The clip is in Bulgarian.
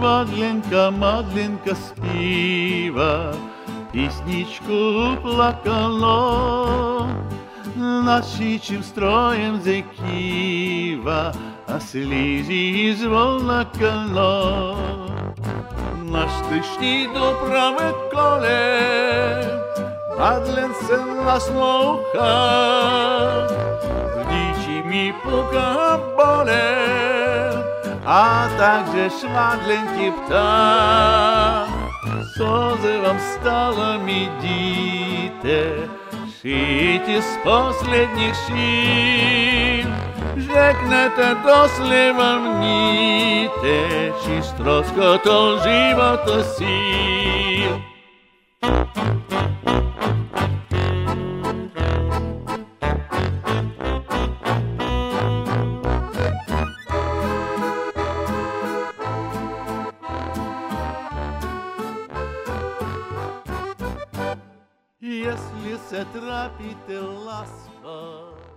Madlenka, Madlenka співа піснічку плакало, над щічим строєм зеківа, а слізі зволакало. Наш тишні до праве коле, Madlen se naslouchá, vdíči mi puká bole, a takže Madlen ti ptá, co se vám stalo, mi dítě, šijte z posledních šíl, řeknete dosli vám níte, či stroskotol života síl. Если се трапите ласка,